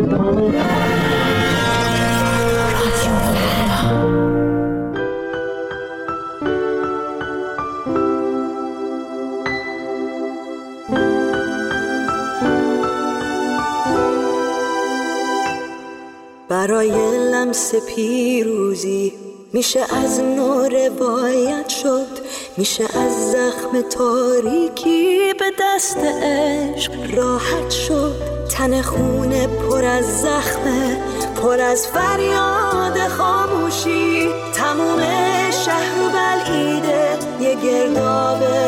برای لمس پیروزی میشه از نو روایت شد، میشه از زخم تاریکی به دست عشق راحت شد. تن خونه پر از زخمه، پر از فریاد خاموشی، تموم شهر و بلعیده یه گردابه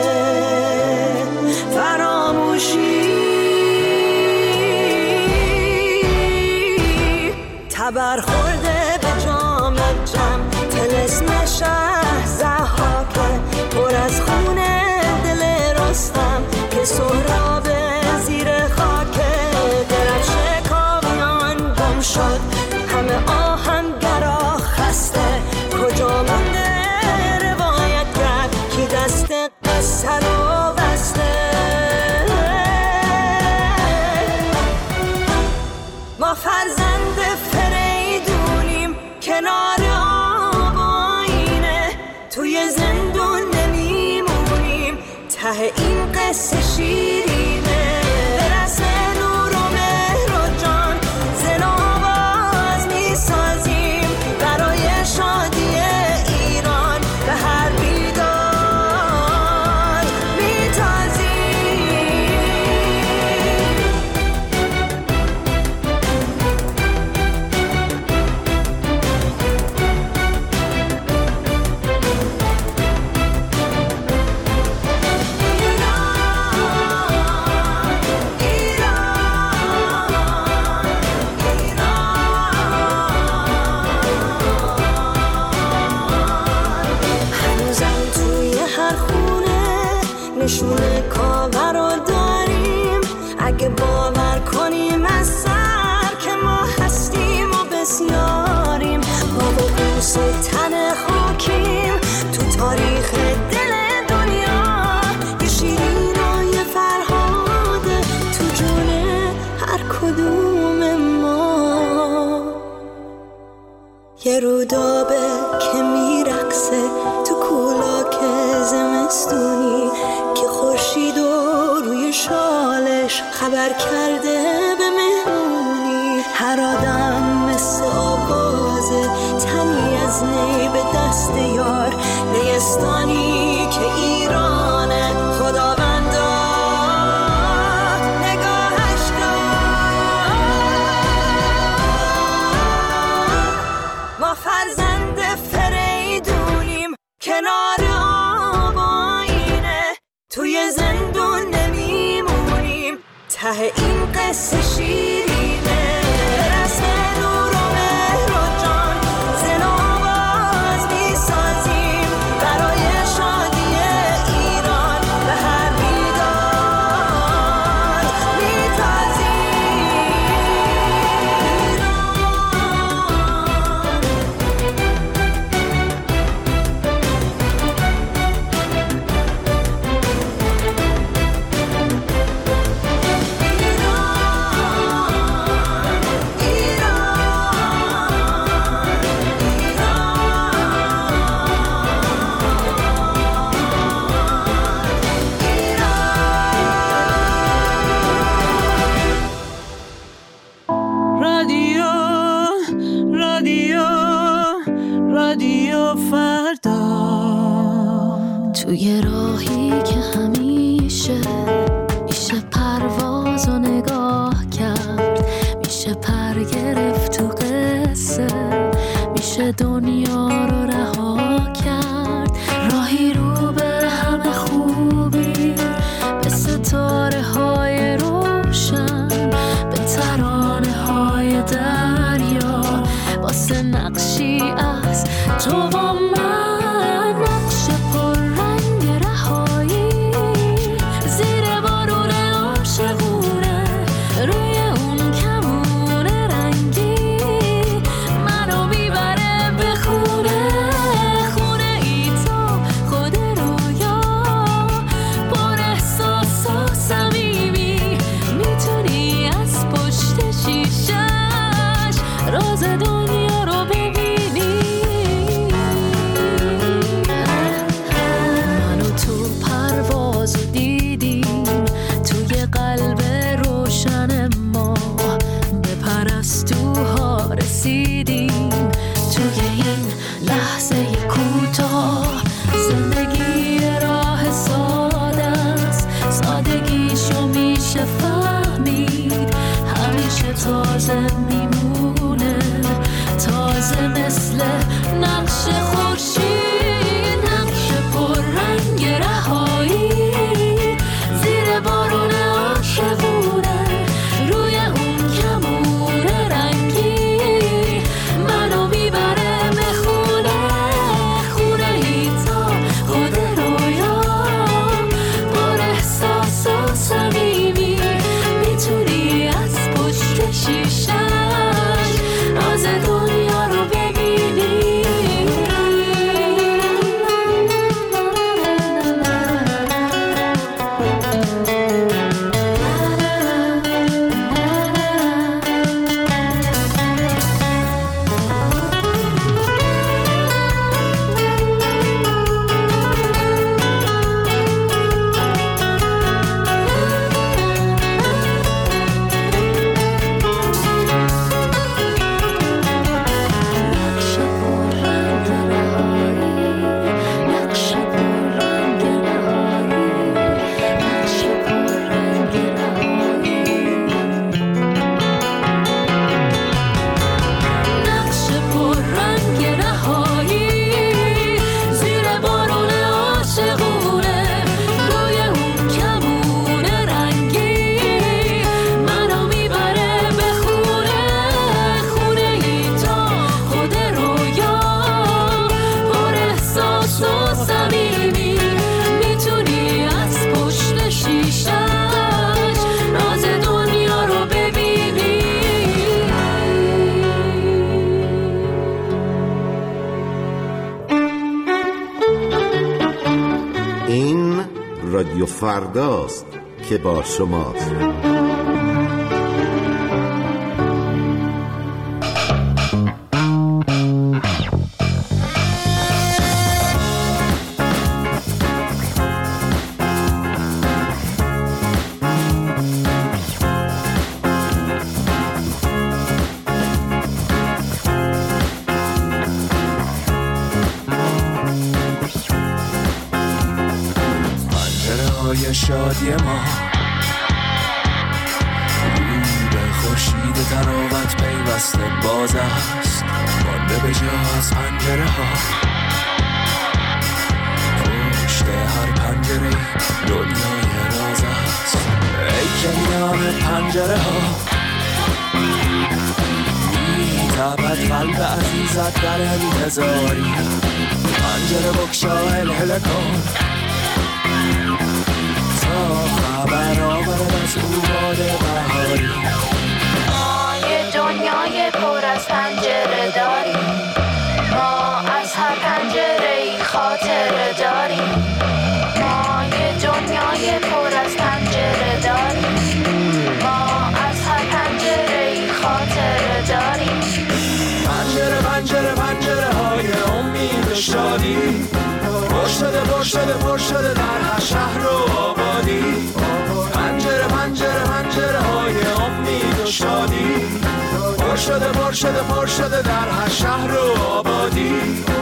فراموشی. تبر خورده به جام جم، طلسم شهر ضحاکه، پر از خونه دل رستم که سهراب زیر خاکه. درفش کاویان گم شد، همه آهنگرا خسته، کجا مونده روایتگر کی دست قصه رو بسته. ما فرزند فریدونیم کنار آب آینه، توی زندون نمیمونیم ته این قصه شیرینه. برس نور و مهر و جان زن آواز میسازیم برای شادی ایران، به هر بیداد میتازیم. نشونه کاوه رو داریم، اگه باور کنیم از سر که ما هستیم و بسیاریم. ما با قوس و تن خاکیم تو تاریخ دل دنیا، یه شیرین و یه فرهاده تو جون هر کدوم ما. یه رودابه که میرقصه تو کولاک زمستونی، که خورشید و روی شالش خبر کرده به مهمونی. هر آدم مثل آوازه، تنی از نی به دست یار، نیستانی که ایرانه خداوندا نگاهش کن. ما فرزند فریدونیم کنار آب آینه، توی زندون نمیمونیم ته این قصه شیرینه. برس نور و مهر و جان زن آواز میسازیم برای شادی ایران، به هر بیداد میتازیم. رادیو فردا، توی راهی که همیشه میشه پرواز و نگاه کرد، میشه پر گرفت تو قصه، میشه دنیا رو رها کرد. راهی رو به همه خوبی، به ستاره های روشن، به ترانه های دریا، واسه نقشی از تو و من، نقش پر رنگ رهایی، زیر بارون عاشقونه، روی اون کمون رنگی، منو میبره به خونه، خونه ای تو خود رویا، پر احساس و صمیمی، میتونی از پشت شیشه راز دنیا رو ببینی. منو تو پرواز دیدیم توی قلب روشن ما، به پرستوها رسیدیم توی این لحظه کوتاه. زندگی راه ساده است، سادگیشو میشه فهمید، همیشه تازه میمونه، تازه مثل نقش خورشید، نقش پر رنگ رهایی زیر بارون عاشقونه، روی اون کمون رنگی منو میبره به خونه، خونه ای تا خود رویا، پر احساس و صمیمی، میتونی از پشت شیشش راز دنیا رو ببینی. رادیو فرداست که با شماست. شادی ما رو به خورشید تراوت پیوسته باز است، مانده به جا از پنجره ها، پشت هر پنجره دنیای راز است. ای که میان پنجره ها میتابد قلب عزیزت در انتظاری، پنجره بکشا هلهله کن خبر آورد از او باد بهاری. ما یه دنیای پر از پنجره داریم، ما از هر پنجره ای خاطره داریم. ما یه دنیای پر از پنجره داریم، ما از هر پنجره ای خاطره داریم. پنجره پنجره پنجره های امید و شادی، پر شده پر شده پر شده در هر شهر و آبادی. پنجره پنجره پنجره های امید و شادی، پر شده پر شده پر شده در هر شهر و آبادی.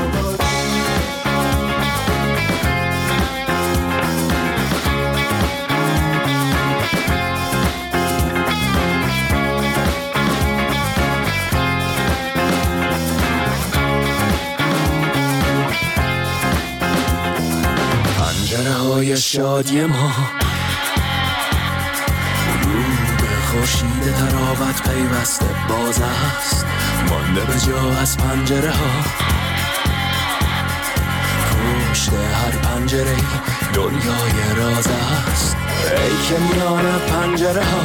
پنجره های شادی ما رو به خورشید تراوت پیوسته باز است، مانده به جا از پنجره ها، پشت هر پنجره دنیای راز است. ای که میان پنجره ها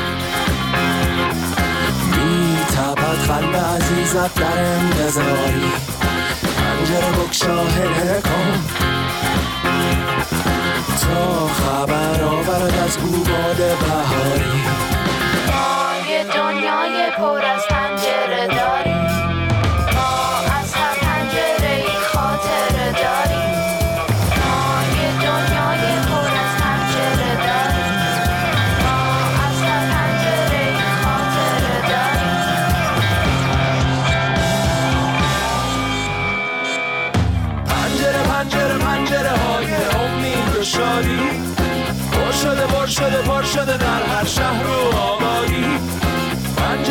میتابد قلب عزیزت در انتظاری، پنجره بکشا هلهله کن تا خبر آورد از او باد بهاری. ما یه دنیای پر از پنجره داریم،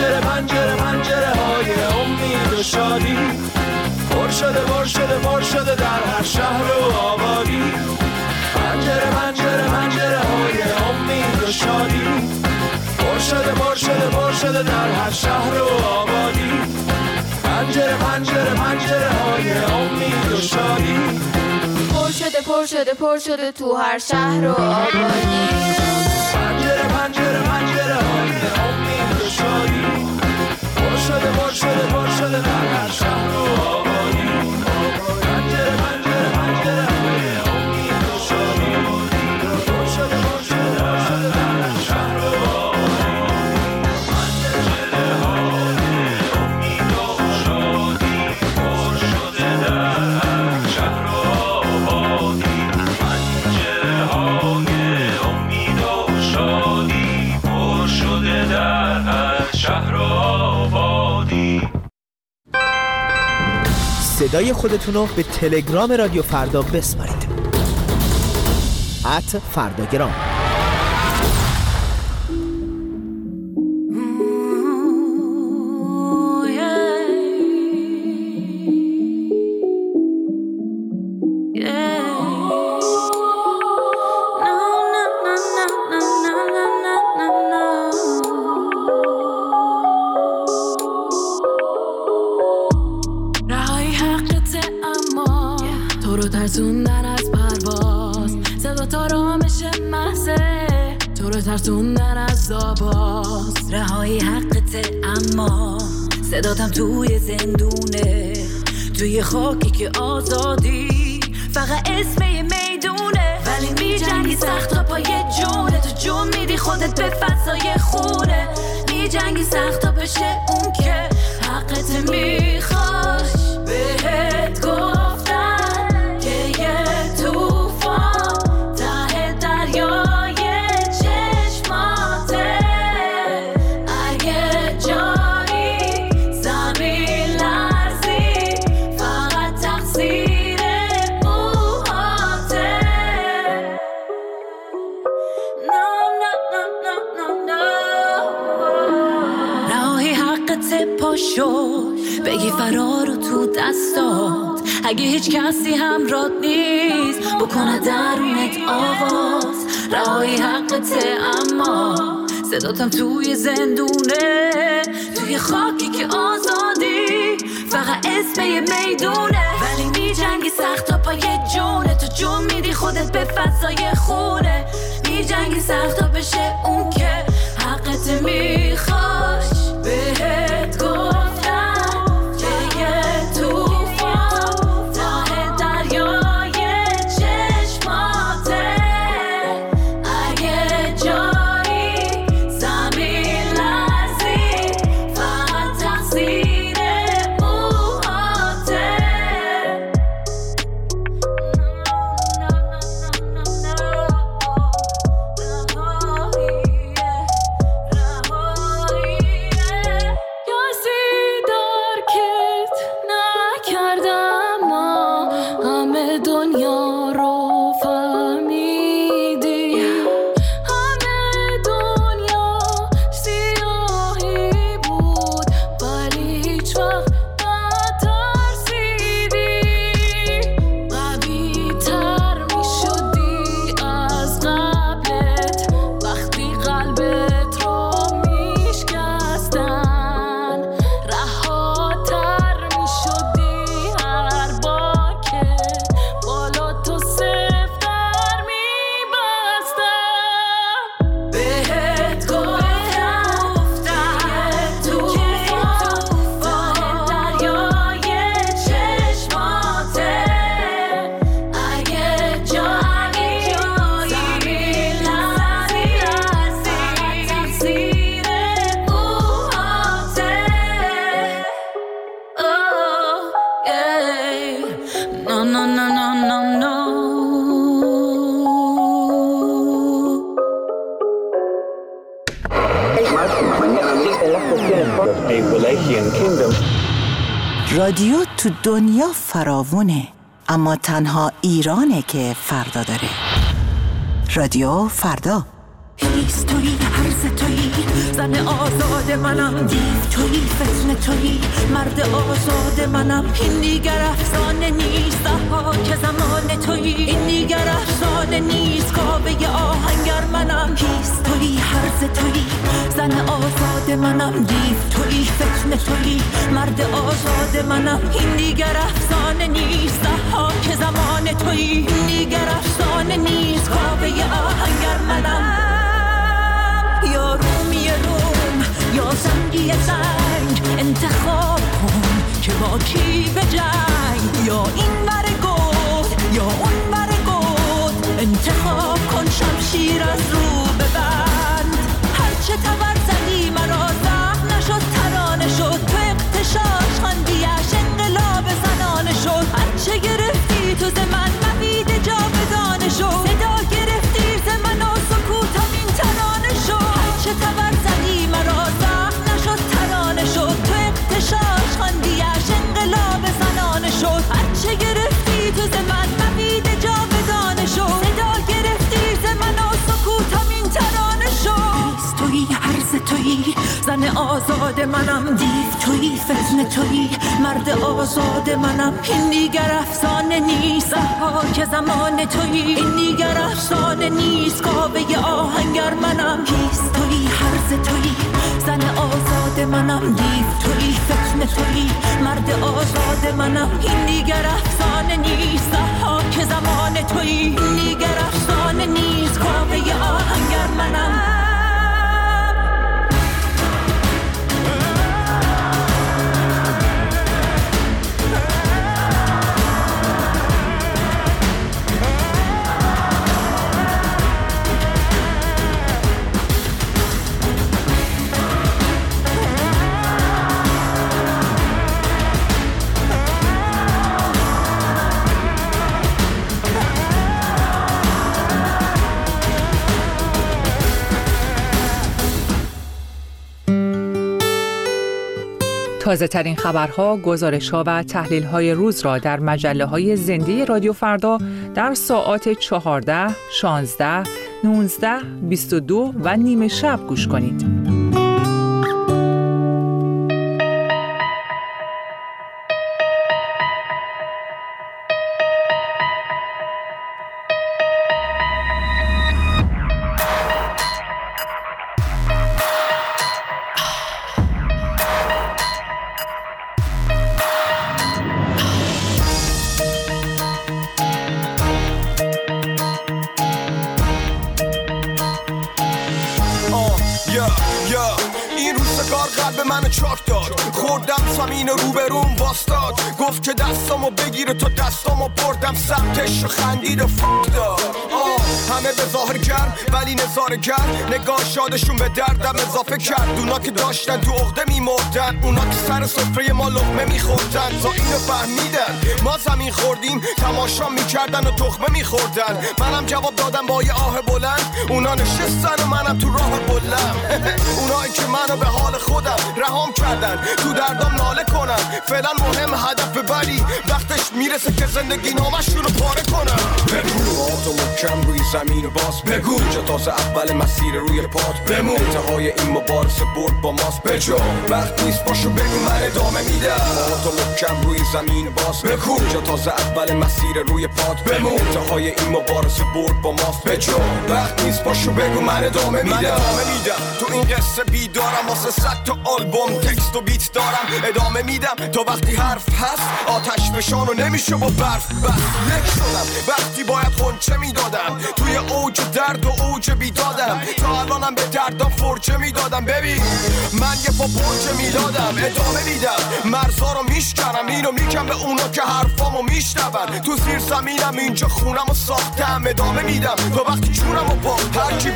پنجره پنجره پنجره های امید و شادی پر شده پر شده پر شده در هر شهر و آبادی. پنجره پنجره پنجره های امید و شادی پر شده پر شده پر شده در هر شهر و آبادی. پنجره پنجره پنجره های امید و شادی پر شده پر شده پر شده تو هر شهر و آبادی. پنجره پنجره پنجره های امید و شادی پر شده پر شده پر شده در هر شهر و آبادی. پنجره پنجره پنجره های امید و شادی پر شده پر شده پر شده در هر شهر و آبادی. پنجره های امید و شادی پر شده در هر شهر و آبادی. پنجره های امید و شادی پر شده در هر شهر و آبادی. صدای خودتون رو به تلگرام رادیو فردا بسپارید. @فرداگرام. ترسوندن از پرواز، صدا تا رامش محضه تو رو ترسوندن از آواز. رهایی حقته اما صداتم توی زندونه، توی خاکی که آزادی فقط اسم یه میدونه. ولی می جنگی سخت تا پای جونه، تو جون میدی خودت به فضای خونه. می جنگی سخت تا بشه اون که حقت میخواش. بهت گفتن که یه توفان ته دریای چشماته. اگه جایی زمین لرزی فقط تقصیر موهاته. راهی حقت پاشو بگی فرار رو تو دستات. اگه هیچ کسی همراهت نیست بکنه درونت آواز. رهایی حقته اما صداتم توی زندونه، توی خاکی که آزادی فقط اسم یه میدونه. ولی می جنگی سخت تا پای جونه، تو جون میدی خودت به فضای خونه. می جنگی سخت تا بشه اون که حقت میخواش. بهت گفتم که یه توفان ته دریای چشماته. اگه جایی زمین لرزی فقط تقصیر موهاته. دنیا رو فهمیدی، همه دنیا سیاهی بود ولی هیچ وقت نترسیدی. قوی تر می شدی از قبلت وقتی قلبت رو می شکستن. رهاتر می شدی هر بار که بالا تو سفتر می‌بستم. بهت گفتم که توفان دریای چشماته. اگه جایی زمین لرزی فقط تقصیر موهاته. No, no, no, no, no, no. رادیو تو دنیا فراوونه، اما تنها ایرانه که فردا داره. رادیو فردا. هیستوری هر هرز تویی، زن آزاد منم، دیو تویی، فتنه تویی، مرد آزاد منم. این دیگر افسانه نیست، که زمان تویی. این دیگر افسانه نیست، کاوه آهنگر منم. کیس تویی، هرز تویی، زن آزاد منم، دیو تویی، فتنه تویی، مرد آزاد منم. این دیگر افسانه نیست، که زمان تویی. این دیگر افسانه نیست، کاوه آهنگر منم. یا رومی روم یا زنگی زنگ، انتخاب کن که با کی به جنگ. یا این ور گود یا اون ور گود، انتخاب کن شمشیر از رو ببند. هرچه تبر زدی مرا زخم نشد، ترانه شد. تو اغتشاش خواندیش انقلاب زنانه شد. هرچه گرفتی تو ز من مبید جاودانه شد. صدا گرفتی ز من و سکوتم این ترانه شد. هرچه تبر زدی مرا زخم نشد، ترانه شد. تو اغتشاش خواندیش انقلاب زنانه شد. هرچه گرفتی تو ز من مبید جاودانه شد. صدا گرفتی ز من و سکوتم این ترانه شد. تویی، هرز تویی، زن آزاد منم، دیو تویی، فتنه تویی، مرد آزاد منم. این دیگر افسانه نیست، که زمان تویی. این دیگر افسانه نیست، کاوه آهنگر منم. کیس تویی، هرز تویی، زن آزاد منم، دیو تویی، فتنه تویی، مرد آزاد منم. این دیگر افسانه نیست، که زمان تویی. این دیگر افسانه نیست، کاوه آهنگر منم. تازه ترین خبرها، گزارش‌ها و تحلیل‌های روز را در مجله‌های زنده رادیو فردا در ساعات 14، 16، 19، 22 و نیم شب گوش کنید. این روزگار قلب من چاک داد، خوردم زمین روبروم واستاد. گفت که دستامو بگیره تا دستامو بردم سمتش و خندید و فک داد. همه به ظاهر گرم ولی نظاره گرم، نگاه شادشون به دردم اضافه کرد. اونا که داشتن تو عقده میمردن، اونا که سر سفره ما لقمه میخوردن. تا اینو فهمیدن ما زمین خوردیم، تماشا میکردن و تخمه میخوردن. منم جواب دادم با یه آه بلند، اونا نشستن و منم تو راه بلند. اونایی که منو به حال خودم رهام کردن، تو دردام ناله کنن. فعلا مهم هدف ببری، وقتش میرسه که زندگی نامشون رو پاره کنن. بگو آتو محکم روی زمین باز، بگو جا تازه اول مسیر روی پات بمون. انتهای این مبارزه برد با ماست بجا، وقت نیست باشو بگو من ادامه میدم. آتو محکم روی زمین باز، بگو جا تازه اول مسیر روی پات بمون. انتهای این مبارزه برد با ماست بجا، وقت نیست باشو بگو من ادامه میدم. تو این قصه بیدارم، واسه 100 تا آلبوم تکست و بیت دارم. ادامه میدم تا وقتی حرف هست، آتش بشان و نمیشه با برف بس. یک شدم وقتی باید خونچه میدادم، توی اوج درد و اوج بیدادم. تا الانم به دردم فرچه میدادم. ببین من یه پا برچه میدادم، ادامه میدم. مرزا رو میشکنم، اینو میگم به اونا که حرفامو میشنون. تو زیر زمینم اینجا خونم و ساختم، ادامه میدم تا وقتی جونم و باختم. هرکی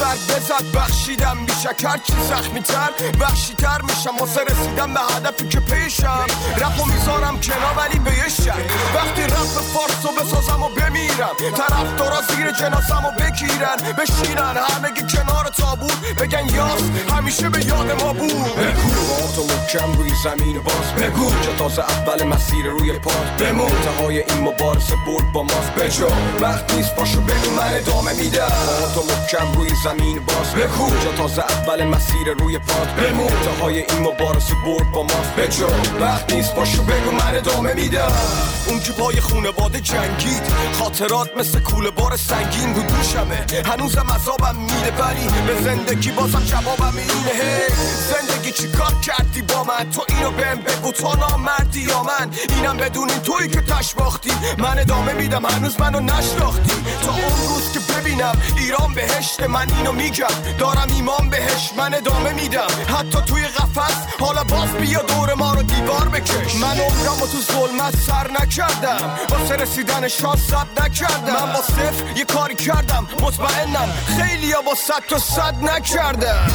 بزد بخشیدم، میشه هرچی زخمی تر وحشی تر میشم واسه رسیدم به هدفی که پیشم. رپو میذارم کنار ولی به یه شک، وقتی رپ فارسو بسازم و بمیرم، طرفدارا زیر جنازم و بگیرن بشینن همگی کنار تابوت، بگن یاس همیشه به یاد ما بود. بگو آتو محکم روی زمین باز بگو جا تازه اول مسیر روی پات بمون انتهای این مبارزه برد با ماست بجو وقت نیست باشو بگو من ادامه میدم تو محکم روی زمین باز بگو جا تازه اول مسیر روی پات بمون انتهای این مبارزه برد با ماست بجو وقت نیست باشو بگو من ادامه میدم اون که پای خونواده جنگید خاطرات مثل کوله بار سنگین رو دوشمه هنوزم عذابم میده ولی به زندگی بازم جوابم اینه هی زندگی چی کار کردی با من تو اینو بهم بگو تو نامردی یا من اینم بدون این تویی که تش باختی من ادامه میدم هنوز منو نشناختی تا اون روز که ببینم ایران بهشت من اینو میگم دارم ایمان بهش من ادامه میدم حتی توی قفس حالا باز بیا دور ما رو دیوار بکش من عمرمو تو ظلمت سر نکردم واسه رسیدن شانس ثبت نکردم من با صفر یه کاری کردم مطمئنم خیلی ها با 100 تا 100 نکردم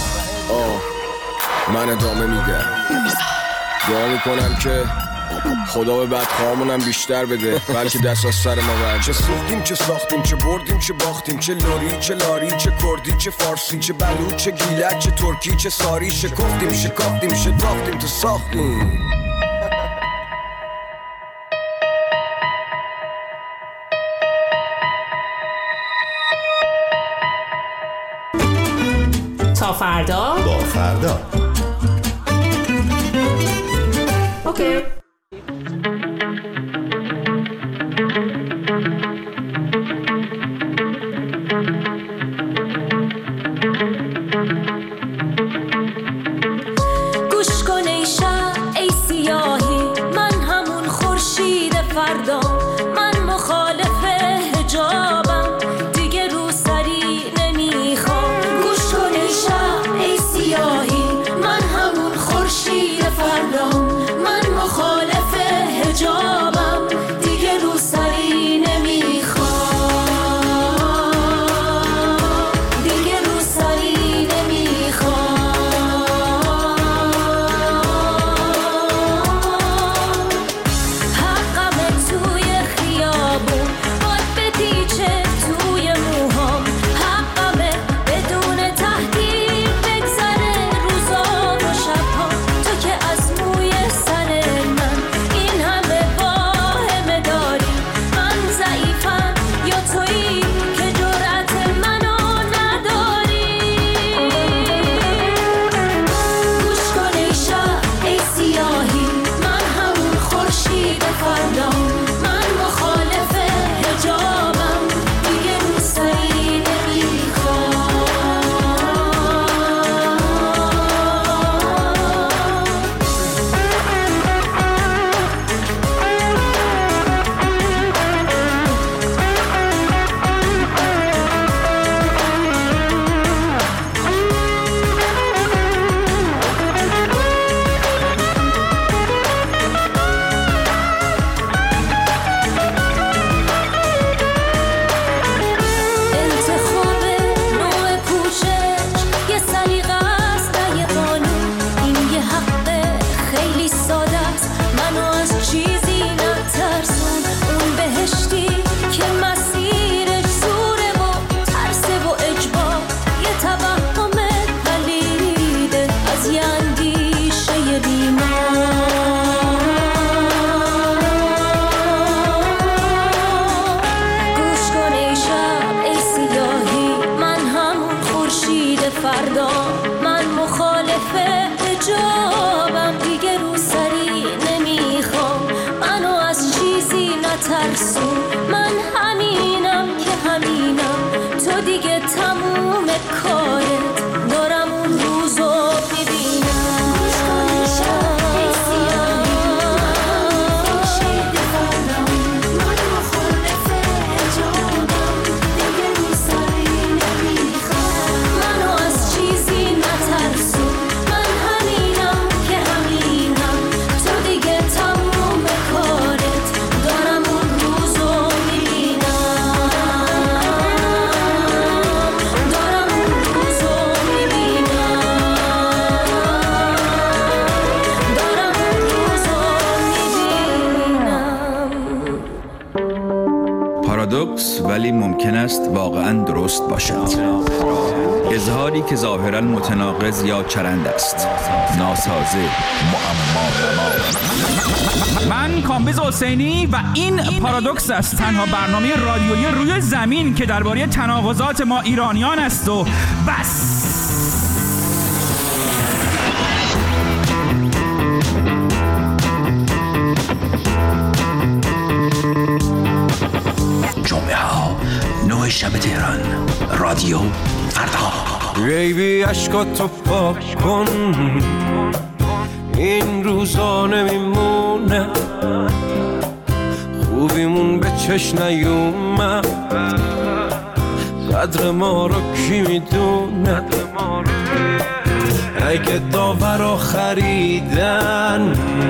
من ادامه میدم دعا میکنم که خدا به بدخواهمونم بیشتر بده بلکه دست از سر ما برد چه سوختیم چه ساختیم چه بردیم چه باختیم چه لوری چه لاری چه کردی چه فارسی چه بلوچ چه گیلک چه ترکی چه ساری شکفتیم شکافتیم شتافتیم تو ساختیم تا فردا با فردا اوکی. گوش کن ای شب ای سیاهی من همون خورشید فردا من مخالف حجابم دیگه رو سری نمیخوام گوش کن ای شب ای سیاهی من همون خورشید فردا من مخالف پارادوکس ولی ممکن است واقعاً درست باشد. اظهاری که ظاهراً متناقض یا چرند است. ناسازه، معما. من کامبیز حسینی و این پارادوکس است، تنها برنامه رادیویی روی زمین که درباره تناقضات ما ایرانیان است و بس. جمعه ها 9 شب تهران، رادیو فردا. بیبی عشقاتو پاک کن، این روزا نمیمونه، خوبیمون به چش نیومد، قدر ما رو کی میدونه؟ اگه داورا خریدن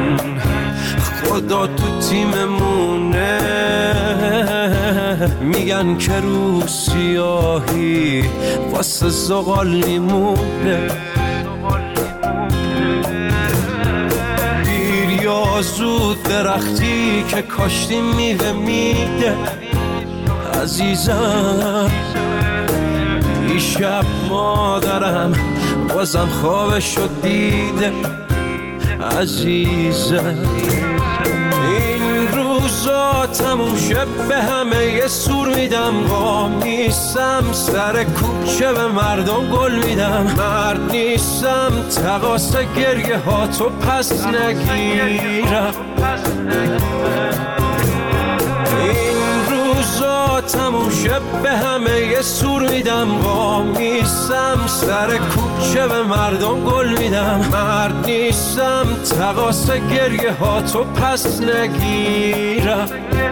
خدا تو تیممونه، میگن که رو سیاهی واسه زغال میمونه. دیر یا زود درختی که کاشتی میوه میده عزیزم. دیشب مادرم بازم خوابشو دیده عزیزم. این روزا تموم شب به همه یه سور میدم، قام نیستم سر کوچه به مردم گل میدم، مرد نیستم تقاس گریه ها تو پس نگیرم. این روزا تموم شب به همه یه سور میدم، قام نیستم سر کوچه به مردم گل میدم، مرد نیستم تقاس گریه ها تو پس نگیرم.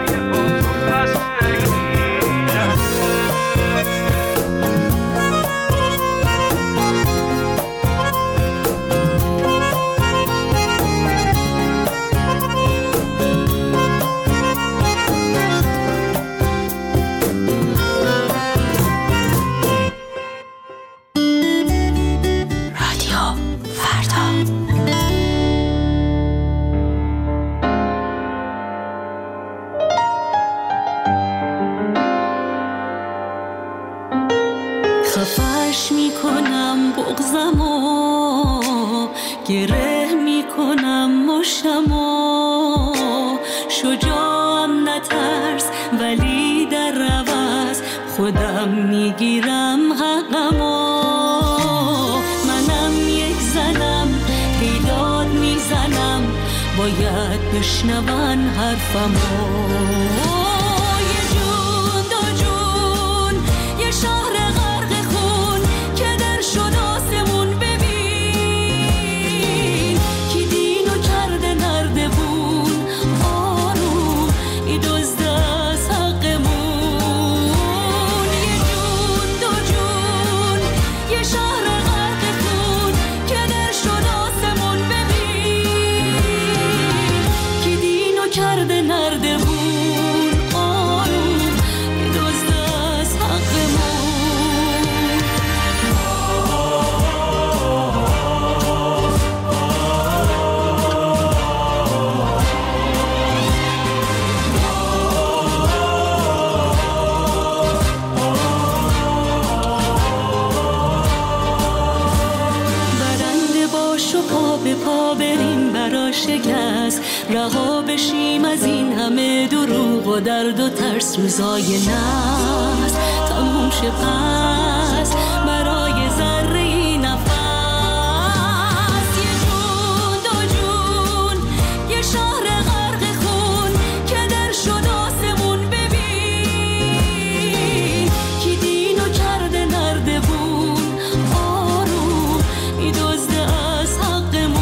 خفش میکنم بغضمو، گره میکنم مشتمو، شجاعم نترس ولی در عوض خودم میگیرم حقمو. منم یک زنم بیداد میزنم، باید بشنون حرفمو. یه جون دو جون یه شهر شکست، رها بشیم از این همه دروغ و درد و ترس. روزای ناز تموم شه پس برای ذره نفس. یه جون دو جون یه شهر غرق خون که در شد آسمون. ببین کی دینو کرده نردبون، آروم میدزده از حقمون.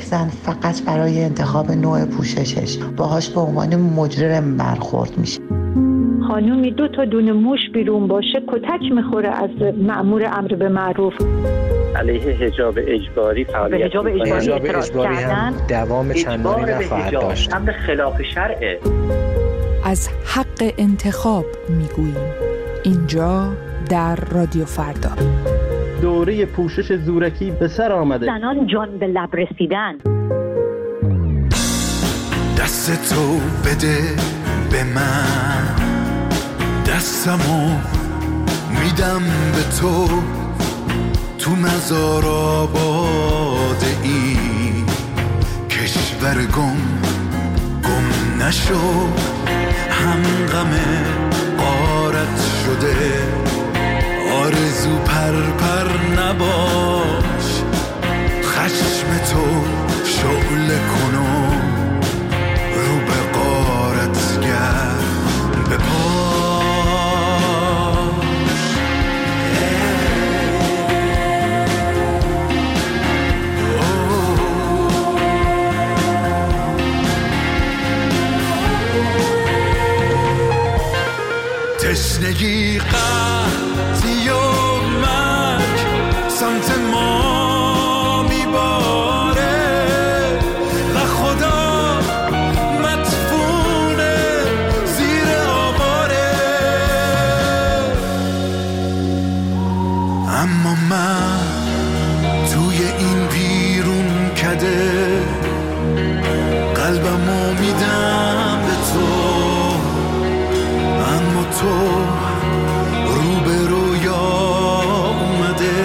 زن فقط برای انتخاب نوع پوششش باهاش به عنوان مجرم برخورد میشه. خانومی 2 تا دونه موش بیرون باشه کتک میخوره از مأمور امر به معروف. علیه حجاب اجباری فعالیت حجاب اجباری هم دوام چندانی نخواهد داشت. امر خلاف شرعه. از حق انتخاب میگوییم اینجا در رادیو فردا. دوره پوشش زورکی به سر آمده. زنان جان به لب رسیدن. دست تو بده به من، دستمو میدم به تو، تو مزار آباد این کشور گم نشو، هم غم غارت شده، آرزو پر نباش، خشم تو شعله کنو رو به غارت گرد بپاش. تشنگی قحطی و مرگ سمت ما میباره و خدا مدفونه زیر آواره، اما من توی این بیرون کده قلبمو میدم به تو، اما تو رو به رویا اومده،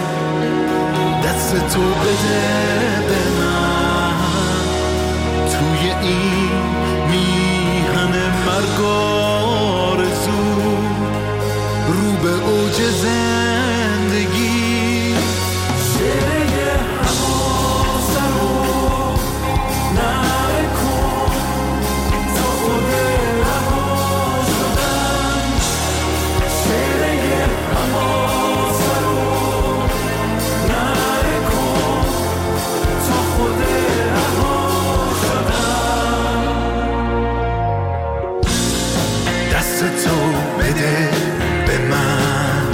دست تو بده به من، توی این میهن مرگ آرزو رو به اوج زندگی. شعله حماسه رو نکن تا خود تو بده به من،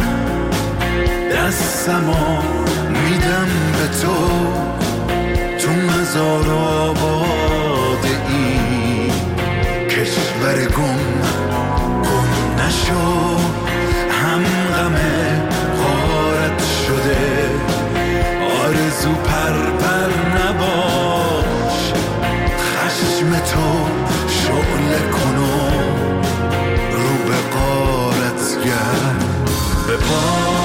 دستمو میدم به تو، تو مزار آباد این کشور گم نشو، هم غم غارت شده، آرزو پر نباش، خشم تو شعله کنو رو به غارت گرد بپاش.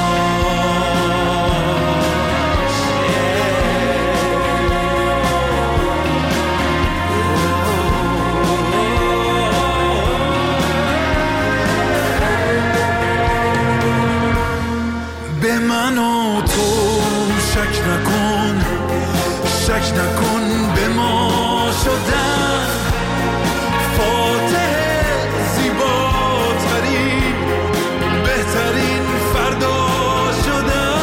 به من و تو شک نکن، شک نکن به ما شدن فاتح زیباترین بهترین فردا شدن.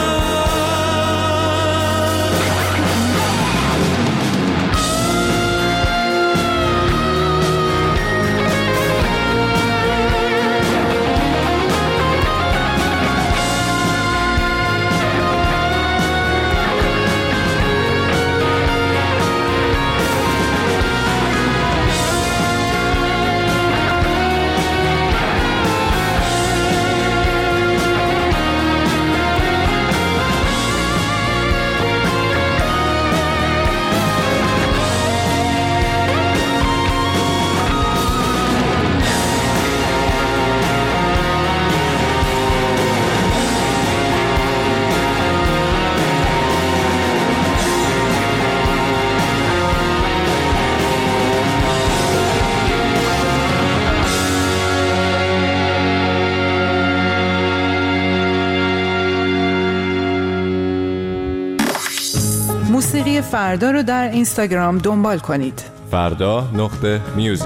موسیقی فردا رو در اینستاگرام دنبال کنید. فردا.music.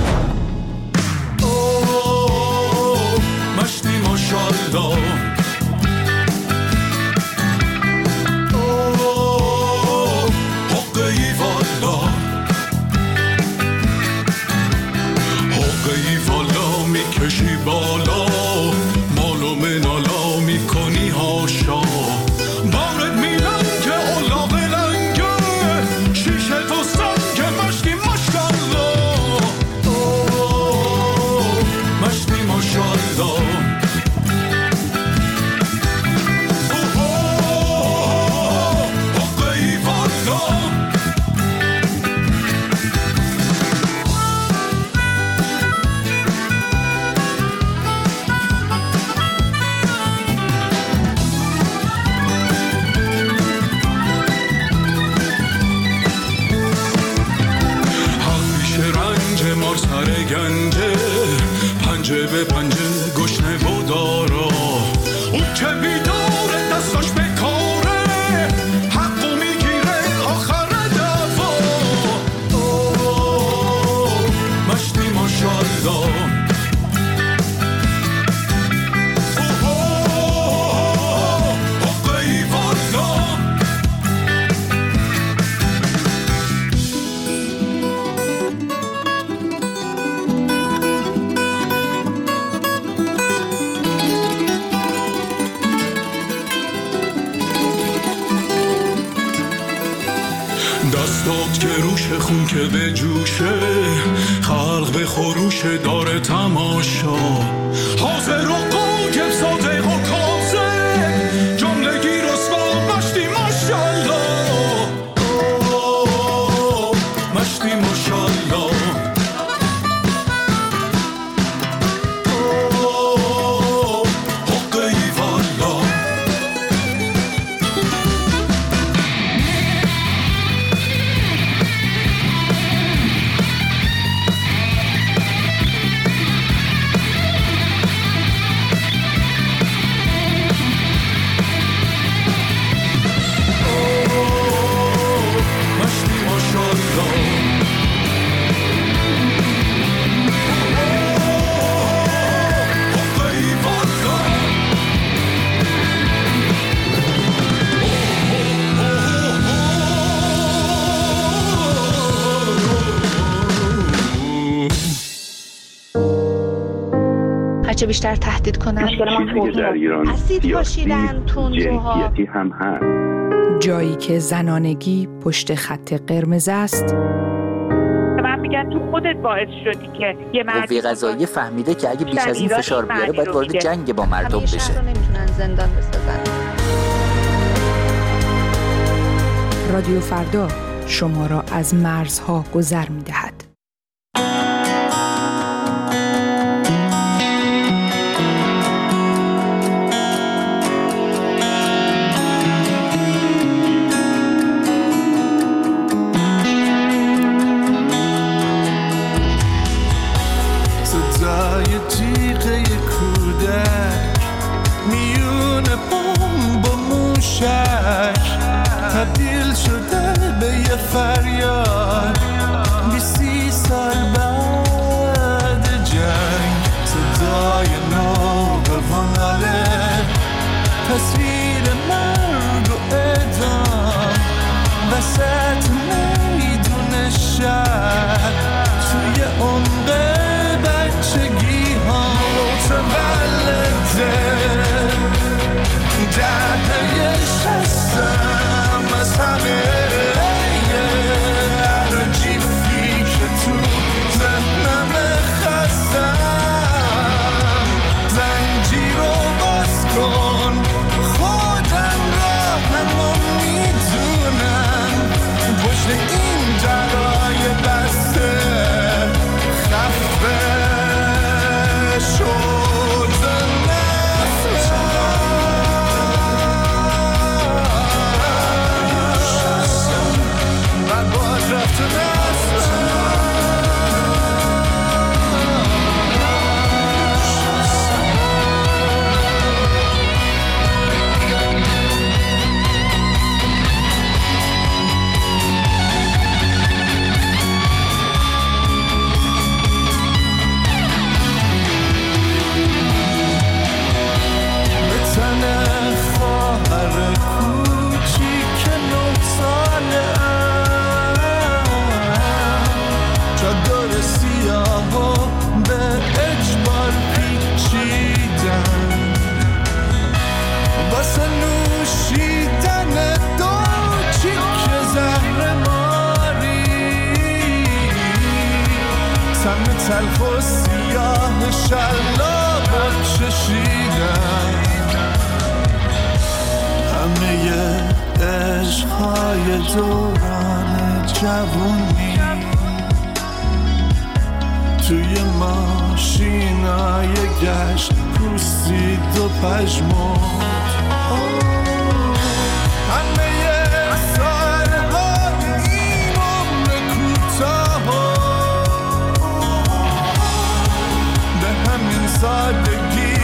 مشتی ماشالله حق ایوان میکشی بالا، مالو منالا میکنی هاشا، بارت میلنگه اولاغ لنگه، شیشه تو سنگه مشتی ماشالله، مشتی ماشالله. سر گنجه پنجه به پنجه گشنه و دارا، اون که بیداره دستاش به کاره، حقو میگیره آخر دفا، مشتی ماشالله. دستات که روش خون که به جوشه، خلق به خروشه داره تماشا، حاضر و قایم صادق و کاذب، جملگی رسوا مشتی ماشالله، مشتی ماشالله. هرچه بیشتر تهدید کنن چیزی که در ایران سیاسی جنسیتی هم هست. جایی که زنانگی پشت خط قرمز است. من میگم تو خودت باعث شدی که یه قوه قضاییه فهمیده که اگه بیش از این فشار بیاره باید وارد جنگ با مردم بشه. شهر رو نمیتونن زندان بسازن. رادیو فردا شما را از مرزها گذر می‌دهد. تبدیل شده به یه فریاد، تلخ و سیاه شلاقت چشیدم همه عشقهای دوران جوونی توی ماشینای گشت پوسید و پژمرد همه سالهای این عمر کوتاه به همین سادگی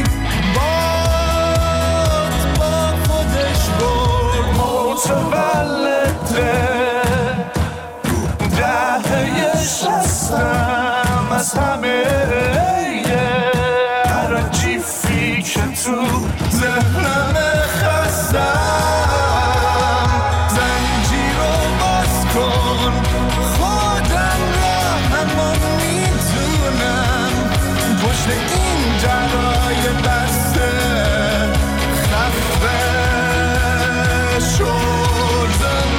با خودش برد متولده دهه 60 از همه هر جیفی که تو ذهنم خستم زنجیر رو باز کن خودم را همان میدونم پشت این درای بسته خفه شدم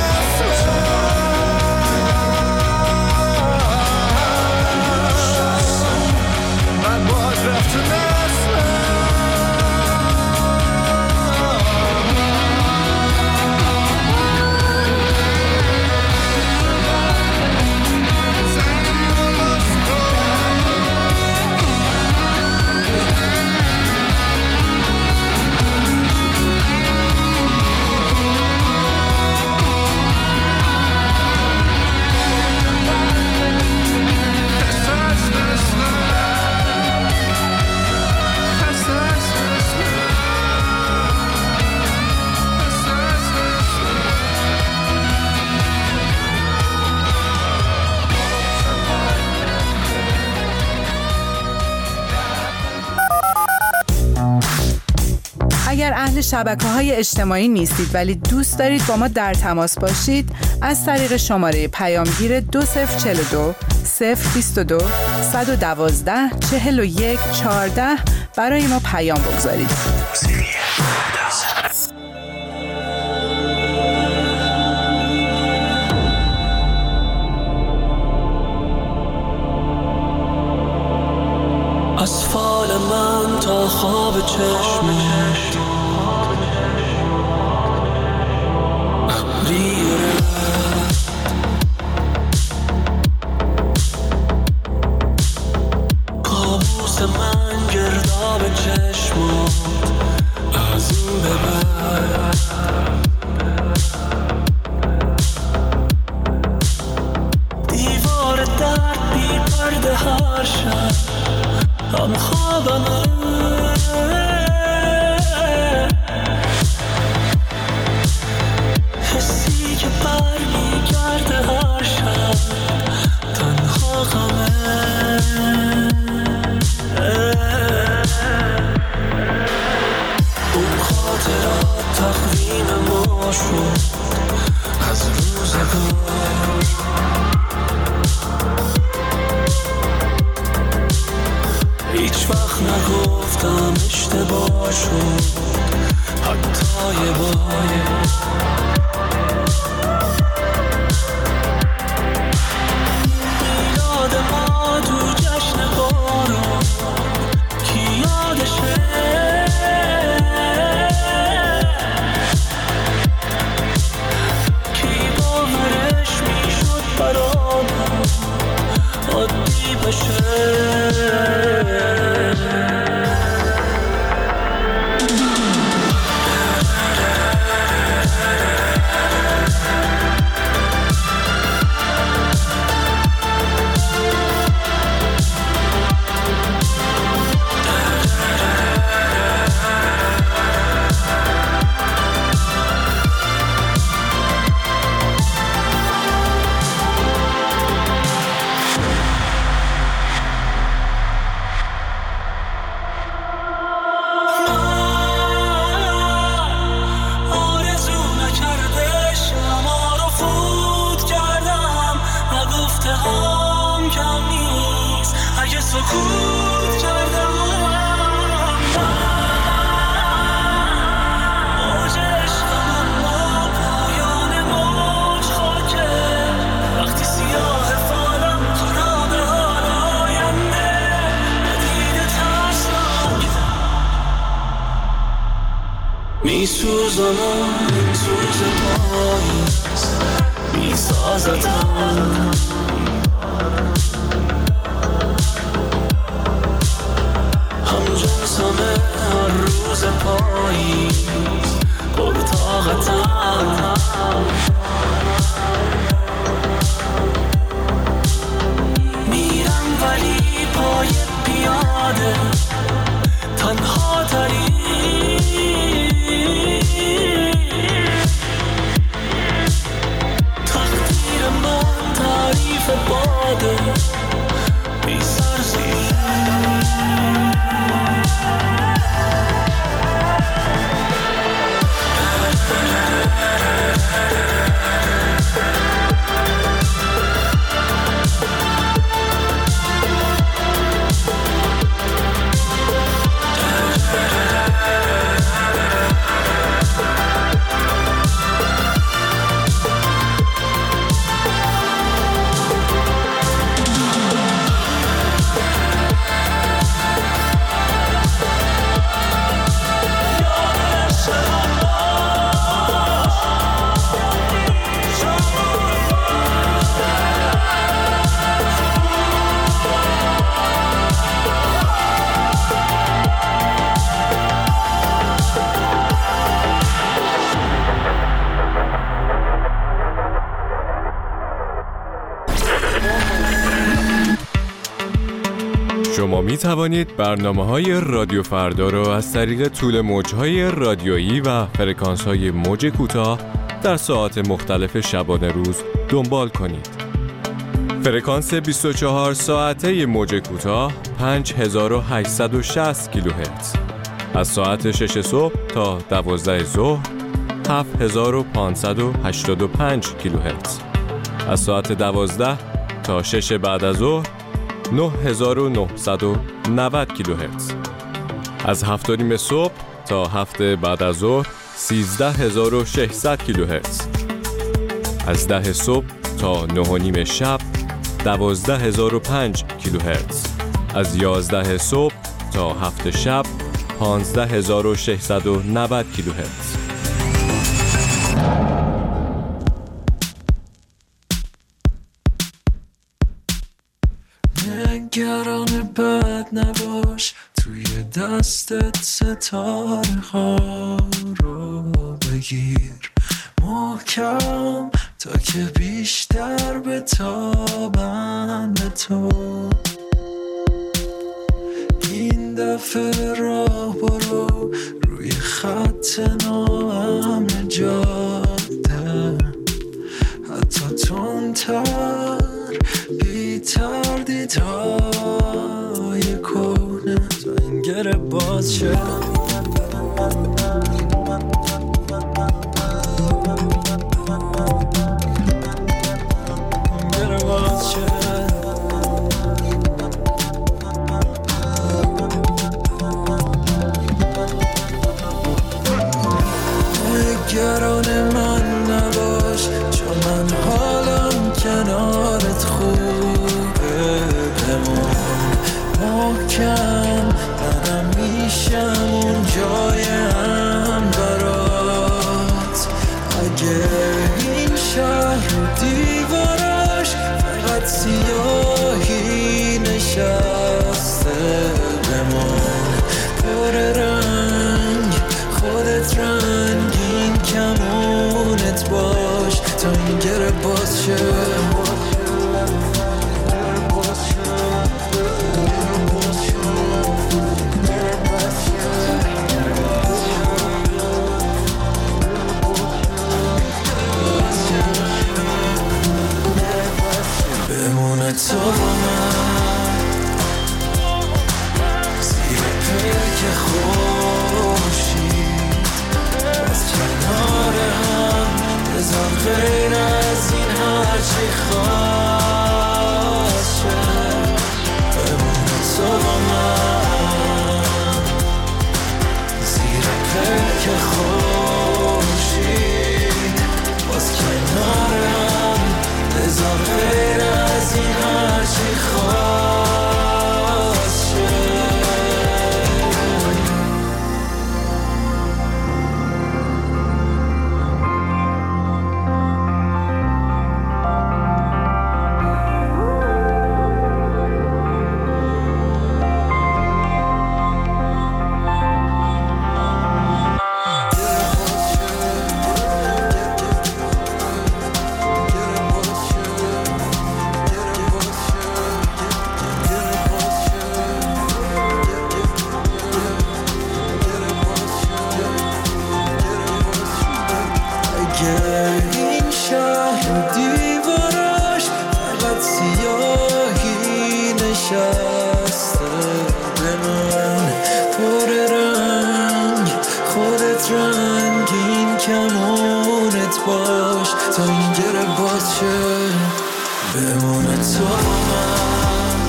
اگر اهل شبکه‌های اجتماعی نیستید ولی دوست دارید با ما در تماس باشید از طریق شماره پیامگیر 2042 022 112 41 14 برای ما پیام بگذارید. از فال من تا خواب چشمت ابریره کابوس من گرداب چشمت از این به بعد دیوار درد بی پرده هر شب هم خوابمه حسی که بر میگرده هر شب تنها غمه اون خاطرات تقویم ما شد از روزگار هیچ وقت نگفتم اشتباه شد حتی یه بار میلاد ما تو جشن بارون کی یادشه کی باورش میشد برامون عادی بشه وقتی سیاه فالم خراب حالا میسوزم و این سوز پاییز میسازتم، همجنسم هر روز پاییز پرطاقتم، میرم ولی پای پیاده تنها تری، تقدیر من تعریف باده بی سرزیر. شما می توانید برنامه‌های رادیو فردا را از طریق طول موج‌های رادیویی و فرکانس‌های موج کوتاه در ساعات مختلف شبانه روز دنبال کنید. فرکانس 24 ساعته موج کوتاه 5860 کیلوهرتز. از ساعت 6 صبح تا 12 ظهر 7585 کیلوهرتز. از ساعت 12 تا 6 بعد از ظهر 9990 کیلوهرتز. از 7:30 صبح تا 7 بعد از ظهر 13600 کیلوهرتز. از 10 صبح تا 9:30 شب 12005 کیلوهرتز. از 11 صبح تا 7 شب 15690 کیلوهرتز. نگران بد نباش، توی دستت ستاره ها رو بگیر محکم تا که بیشتر بتابن به تو. این دفعه راه برو روی خط ناامن جاده، حتی تندتر بی تردیدهای کهنه تا این گره باز شد. نگران من نباش، چون من حالم کنارت خوبه. بمون محکم، منم میشم اون جای امن رنگین کمونت باش تا این گره باز شه بمونه تو من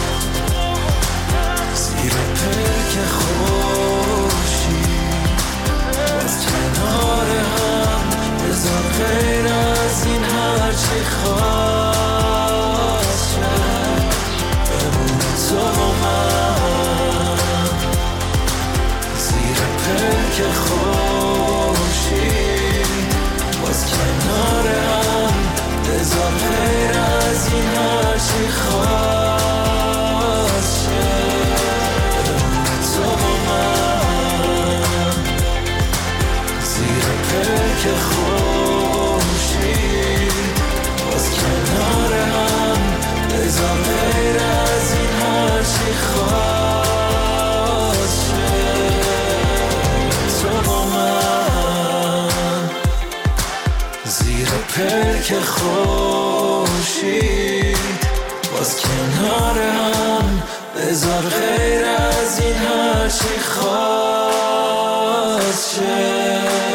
زیر پلک خوشی باز کنار هم بذار غیر از این هرچی خواست شه بمونه تو من زیر پلک خوشی باز کنار هم بذار غیر از این هرچی خواست شه تو من زیر پلک خوشی باز کنار هم بذار غیر از این هرچی خواست شه تو من زیر پلک خوشید باز کنار هم بذار غیر از این هرچی خواست شه.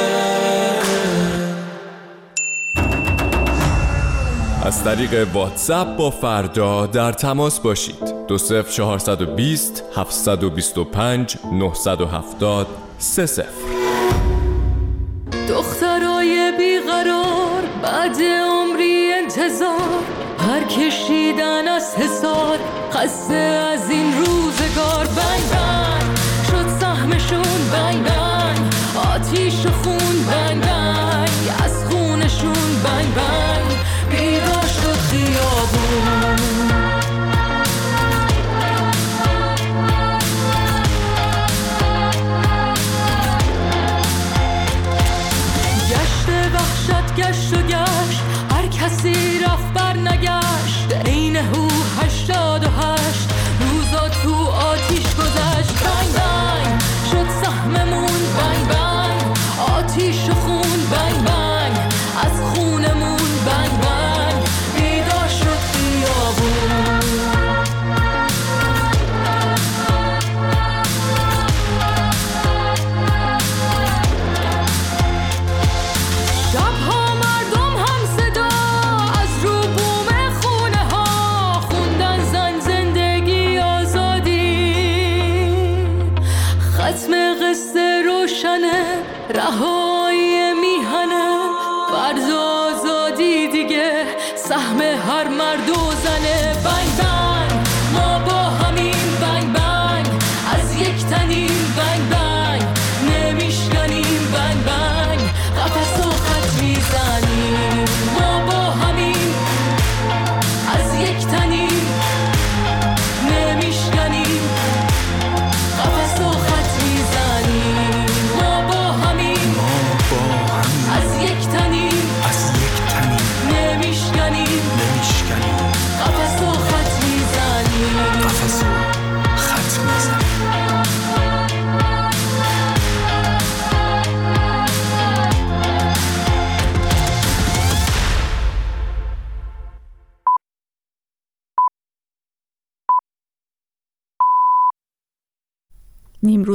از طریق واتساپ با فردا در تماس باشید. 20420 725 970 30. دخترای بیقرار بعد عمری انتظار هر کشیدن از حصار خسته از این روزگار بنگ بنگ شد سهمشون بنگ بنگ آتیش و خون بنگ بنگ از خونشون بنگ بنگ بیدار شد خیابون گشت و گشت هر کسی رفت بر نگشت عین هو 88 روزا تو آتیش گذشت بنگ بنگ شد سهممون بنگ بنگ آتیش و خون بنگ بنگ از خونمون بنگ بنگ بیدار شد خیابون رهایی میهنه فرض آزادی دیگه سهم هر مرد و زنه بنگ بنگ ما با همین بنگ بنگ از یک تنیم بنگ بنگ نمیشکنیم بنگ بنگ قفس و خط میزنیم ما با همین از یک تنیم نمیشکنیم قفس و خط میزنیم از یک تنیم نمیشکنیم قفس و خط میزنیم نیمروز